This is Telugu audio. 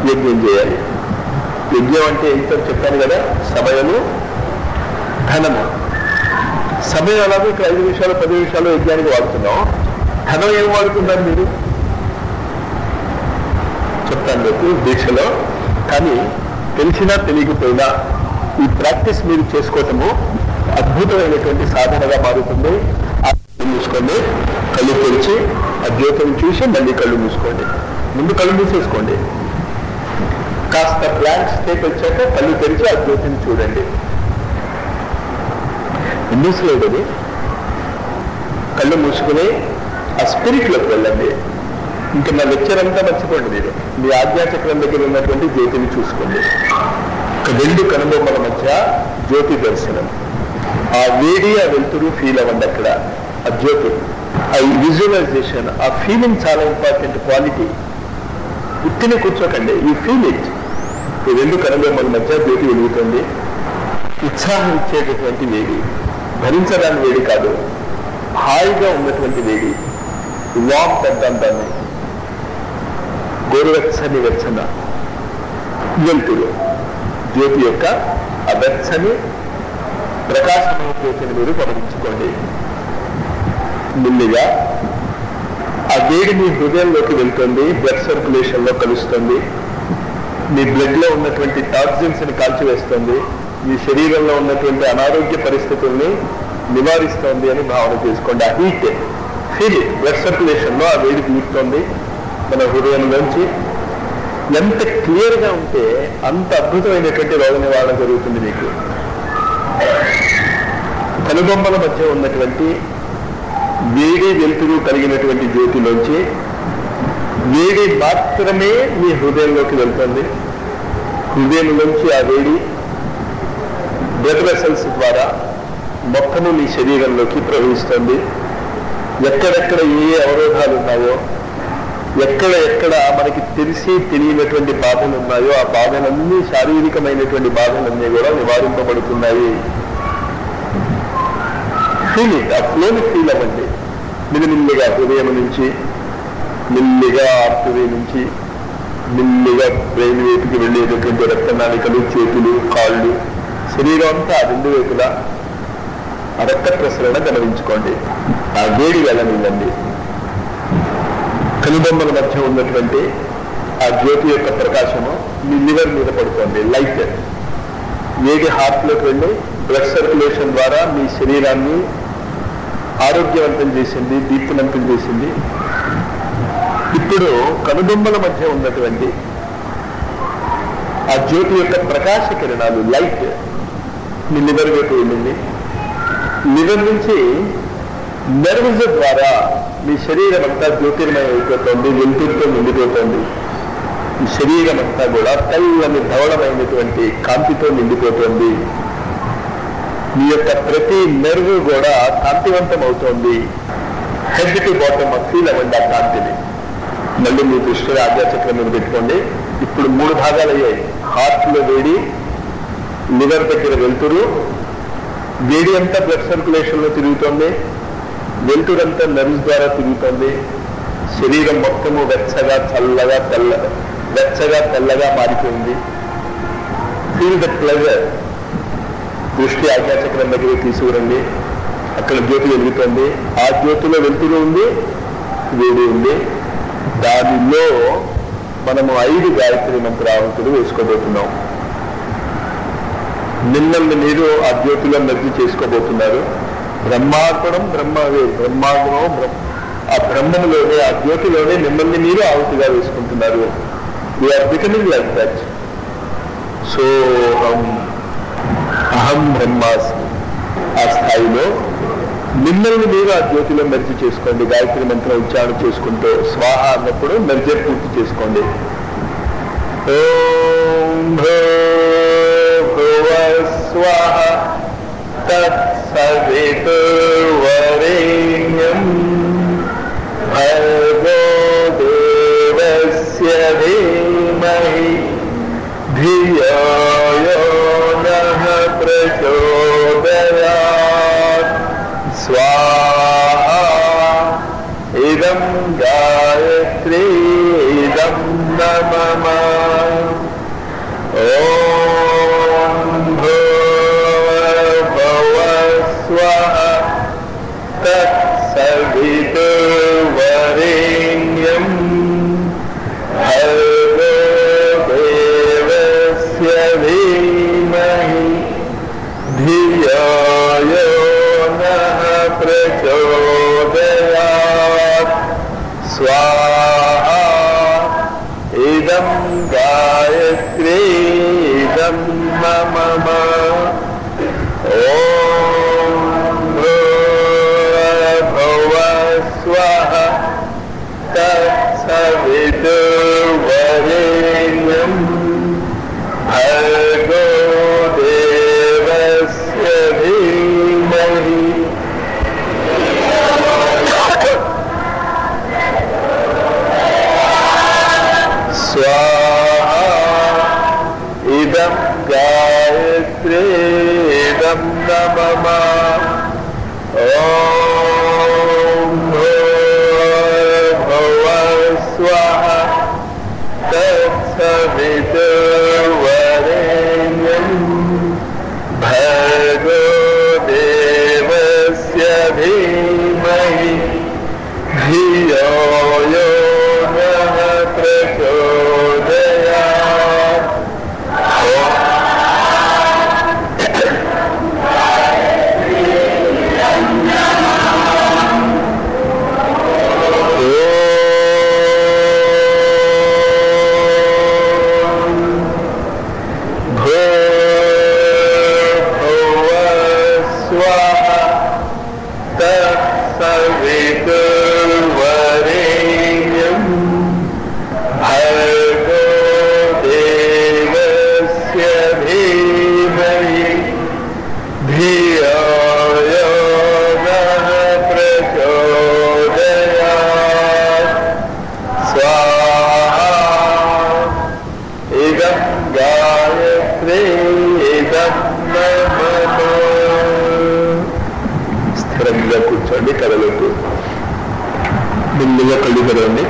యజ్ఞం చేయాలి. యజ్ఞం అంటే ఏంటో చెప్పాను కదా, సమయము ధనము. సమయం అలాగే ఇక్కడ 5 నిమిషాలు 10 నిమిషాలు యజ్ఞానికి వాడుతున్నాం. ధనం ఏం వాడుతున్నారు మీరు చెప్తాను మీకు దీక్షలో. కానీ తెలిసినా తెలియకపోయినా ఈ ప్రాక్టీస్ మీరు చేసుకోవటము అద్భుతమైనటువంటి సాధనగా మారుతుంది. కళ్ళు మూసుకోండి, కళ్ళు తెరిచి ఆ జ్యోతిని చూసి మళ్ళీ కళ్ళు మూసుకోండి. ముందు కళ్ళు మూసేసుకోండి. కాస్త బ్లాంక్ స్టేట్ వచ్చాక కళ్ళు తెరిచి ఆ జ్యోతిని చూడండి. మూసలేదని కళ్ళు మూసుకుని ఆ స్పిరిట్లోకి వెళ్ళండి. ఇంకా నా లెక్చర్ అంతా మర్చిపోండి. మీరు మీ ఆజ్ఞాచక్రం దగ్గర ఉన్నటువంటి జ్యోతిని చూసుకోండి. 2 కనుబొమ్మల మధ్య జ్యోతి దర్శనం. ఆ వేడి ఆ వెలుతురు ఫీల్ అవ్వండి. అక్కడ ఆ జ్యోతి, ఆ విజువలైజేషన్, ఆ ఫీలింగ్ చాలా ఇంపార్టెంట్ క్వాలిటీ. ఉత్తిని కూర్చోకండి, ఈ ఫీల్ ఇట్. ఈ 2 కనుబొమ్మల మధ్య జ్యోతి వెలుగుతుంది. ఉత్సాహం ఇచ్చేటటువంటి వేడి, భరించడానికి వేడి కాదు, హాయిగా ఉన్నటువంటి వేడి, వామ్ అంటాం దాన్ని. గోరువెచ్చని వెచ్చన వెలుతురు జ్యోతి యొక్క ఆ వెచ్చని ప్రకాశమైన జ్యోతిని మీరు గమనించుకోండి. ముందుగా ఆ వేడి మీ హృదయంలోకి వెళ్తుంది, బ్లడ్ సర్క్యులేషన్ లో కలుస్తుంది, మీ బ్లడ్ లో ఉన్నటువంటి టాక్సిన్స్ ని కాల్చివేస్తుంది, మీ శరీరంలో ఉన్నటువంటి అనారోగ్య పరిస్థితుల్ని నివారిస్తోంది అని భావన చేసుకోండి. ఆ heat feel it. Blood circulation లో ఆ వేడి తీరుతోంది మన హృదయంలోంచి. ఎంత క్లియర్గా ఉంటే అంత అద్భుతమైనటువంటి రోగ నివారణ జరుగుతుంది మీకు. కనుబొమ్మల మధ్య ఉన్నటువంటి వేడి వెలుతురు కలిగినటువంటి జ్యోతిలోంచి వేడి మాత్రమే మీ హృదయంలోకి వెళ్తుంది. హృదయంలోంచి ఆ వేడి బ్లడ్ వెసల్స్ ద్వారా మొత్తము మీ శరీరంలోకి ప్రవహిస్తుంది. ఎక్కడెక్కడ ఏ అవరోధాలు ఉన్నాయో, ఎక్కడ మనకి తెలిసి తెలియనటువంటి బాధలు ఉన్నాయో ఆ బాధలన్నీ, శారీరకమైనటువంటి బాధలన్నీ కూడా నివారింపబడుతున్నాయి. Feel it. ఆ ఫ్లోని ఫీల్ అవ్వండి. మెల్లిగా హృదయం నుంచి, మెల్లిగా ఆర్టరీ నుంచి, మెల్లిగా బ్రెయిన్ వైపుకి వెళ్ళేటటువంటి రక్తనాళికలు, చేతులు, కాళ్ళు, శరీరం అంతా 2 వైపులా ఆ రక్త ప్రసరణ గమనించుకోండి. ఆ వేడి వెళ్ళనివ్వండి. కనుబొమ్మల మధ్య ఉన్నటువంటి ఆ జ్యోతి యొక్క ప్రకాశము మీ లివర్ మీద పడుతుంది. లైట్ వేడి హార్ట్లోకి వెళ్ళి బ్లడ్ సర్క్యులేషన్ ద్వారా మీ శరీరాన్ని ఆరోగ్యవంతం చేసింది, దీప్తివంతం చేసింది. ఇప్పుడు కనుబొమ్మల మధ్య ఉన్నటువంటి ఆ జ్యోతి యొక్క ప్రకాశ కిరణాలు, లైట్ మీ లివర్ వైపు వెళ్ళింది. లివర్ నుంచి నర్వ్స్ ద్వారా మీ శరీరం అంతా జ్యోతిర్మయం అయిపోతుంది, వెలుతురుతో నిండిపోతుంది. ఈ శరీరం అంతా కూడా తెల్లని ధవళమైనటువంటి కాంతితో నిండిపోతుంది. మీ యొక్క ప్రతి నెర్వ్ కూడా కాంతివంతం అవుతోంది. హెడ్ టు బాటమ్ ఫీల్ అవ్వండి ఆ కాంతిని. మళ్ళీ మీ దృష్టిలో ఆజ్ఞాచక్రం మీద పెట్టుకోండి. ఇప్పుడు 3 భాగాలు అయ్యాయి. హార్ట్లో వేడి, లివర్ దగ్గర వెలుతురు. వేడి అంతా బ్లడ్ సర్క్యులేషన్ లో తిరుగుతుంది, వెలుతురు అంతా నర్వ్స్ ద్వారా తిరుగుతుంది. శరీరం మొత్తము వెచ్చగా తెల్లగా మారిపోయింది. Feel the pleasure. దృష్టి ఆజ్ఞాచక్రం దగ్గర తీసుకురండి. అక్కడ జ్యోతి వెలుగుతుంది. ఆ జ్యోతిలో వెలుతురు ఉంది, వేడి ఉంది. దానిలో మనము 5 గాయత్రి మంత్రావతులు వేసుకోబోతున్నాం. మిమ్మల్ని మీరు ఆ జ్యోతిలో మెర్జి చేసుకోబోతున్నారు. బ్రహ్మార్పణం బ్రహ్మవే, బ్రహ్మాండం ఆ బ్రహ్మములోనే, ఆ జ్యోతిలోనే మిమ్మల్ని మీరు ఆహుతిగా వేసుకుంటున్నారు. We are becoming like that. సోహం అహం బ్రహ్మాస్మి. ఆ స్థాయిలో మిమ్మల్ని మీరు ఆ జ్యోతిలో మెర్జి చేసుకోండి. గాయత్రి మంత్రం ఉచ్చారణ చేసుకుంటూ స్వాహ అన్నప్పుడు మెర్జర్ పూర్తి చేసుకోండి. ఓం స్వాహ తత్సవితుర్వరేణ్యం భర్గో దేవస్య ధీమహి ధియో యో నః ప్రచోదయాత్. స్వాహా ఇదం గాయత్రీ ఇదం నమః. इदं गायत्री इदं मम ॐ भूर्भुवः स्वः तत्सवितुर्वरेण्यं भर्गो देवस्य धीमहि स्वाहा इदं गायत्री इदं नमः ॐ भूर्भुवः स्वः तत्सवितुर्वरेण्यं भर्गो देवस्य धीमहि धियो यो नः प्रचोदयात् तत्सवितुर्वरेण्यं भर्गो देवस्य धीमहि धियो यो नः प्रचोदयात् स्वाहा इदं गायत्री इदं नमः స్థిరంగా కూర్చోండి కదలొద్దు మెల్లిగా కళ్ళు తెరవండి